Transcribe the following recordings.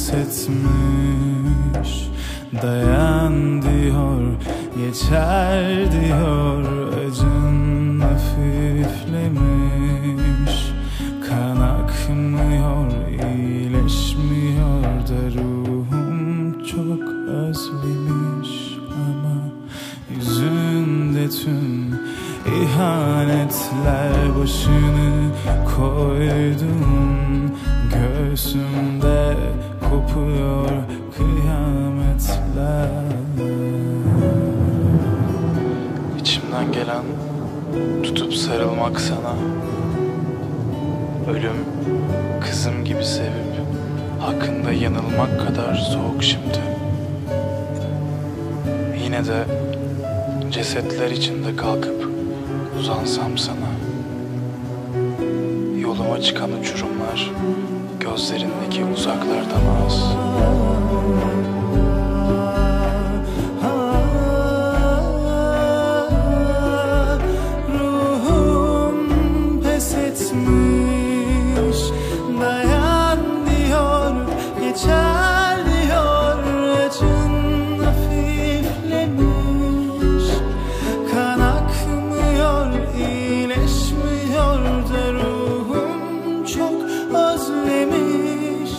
pes etmiş. Dayan diyor, geçer diyor, acın hafiflemiş. Kan akmıyor, iyileşmiyor da ruhum çok özlemiş. Ama yüzünde tüm ihanetler, başını koydum, göğsümde kopuyor kıyametler. İçimden gelen tutup sarılmak sana. Ölüm kızım gibi sevip hakkında yanılmak kadar soğuk şimdi. Yine de cesetler içinde kalkıp uzansam sana. Yoluma çıkan uçurumlar gözlerindeki uzaklardan az. Ruhum pes etmiş. Dayan diyor, geçer diyor, acın hafiflemiş. Kan akmıyor, iyileşmiyor da ruhum çok özlemiş.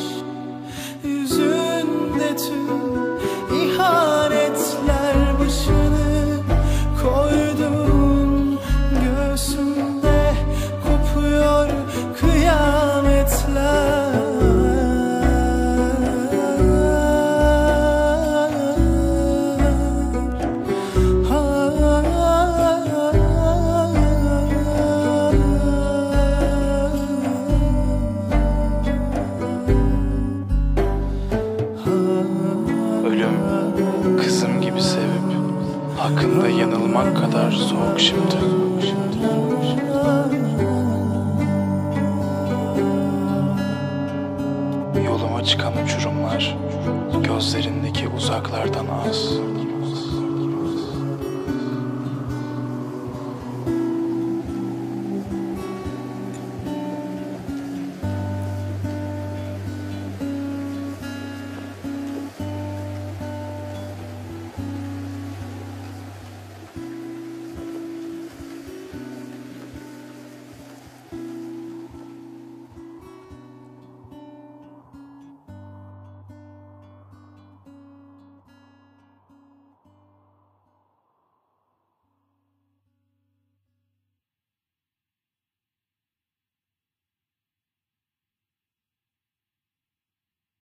Yüzünde tüm ihanetler, başını koydum, göğsümde kopuyor kıyametler. Ölüm kızım gibi sevip hakkında yanılmak kadar soğuk şimdi. Yoluma çıkan uçurumlar gözlerindeki uzaklardan az.